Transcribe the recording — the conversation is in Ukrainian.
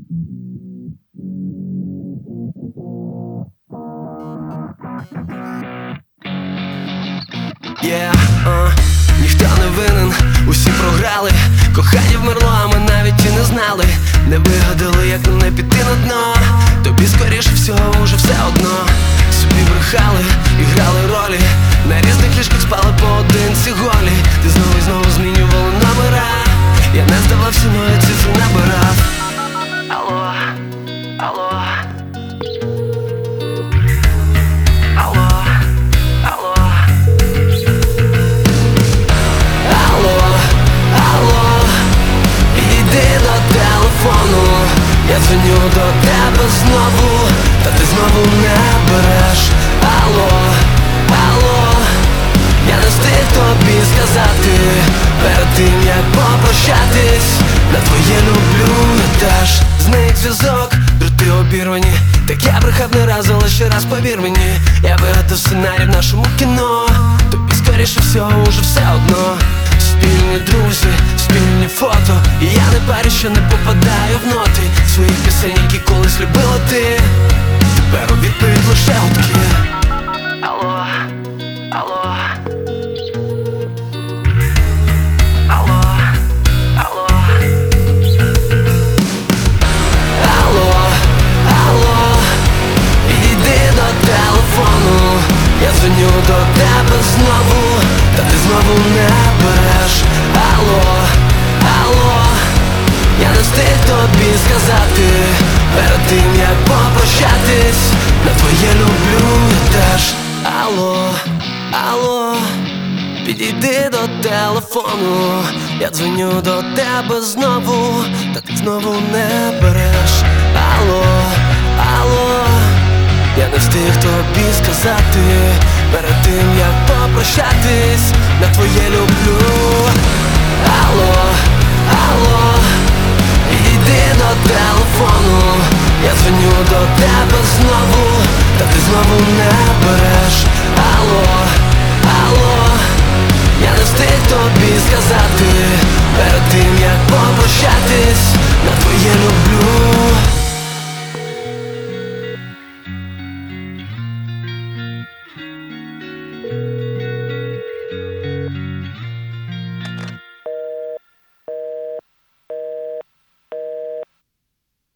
Ніхто не винен, усі програли. Кохання вмерло, а ми навіть і не знали. Не вигадали, як нам не піти на дно. Тобі скоріше всього уже все одно. Собі брехали і грали ролі. На різних ліжках спали поодинці голі. Ти знову і знову змінювала номера. Я не здавався, но я цифри набирав. Алло, алло, алло, алло, алло, алло, підійди до телефону. Я дзвоню до тебе знову, та ти знову не береш. Алло, алло, я не встиг тобі сказати перед тим, як попрощатись. На твоє люблю я теж зник зв'язок, дроти обірвані. Так я брехав не раз, але ще раз повір мені. Я вигадав сценарій в нашому кіно. Тобі скоріше всього уже все одно. Спільні друзі, спільні фото. І я не парю, що не попадаю в ноти своїх пісень, які колись любила ти. Тепер у відповідь лише гудки. Алло, алло, алло, алло, алло, алло, підійди до телефону. Я дзвоню до тебе знову, та ти знову не береш. Алло, алло, я не встиг тобі сказати перед тим, як попрощатись. На твоє люблю я теж. Алло, алло, підійди до телефону. Я дзвоню до тебе знову, та ти знову не береш. Алло, алло, я не встиг тобі сказати перед тим, як попрощатись. На твоє люблю. Алло, алло, підійди до телефону. Я дзвоню до тебе знову, та ти знову не береш.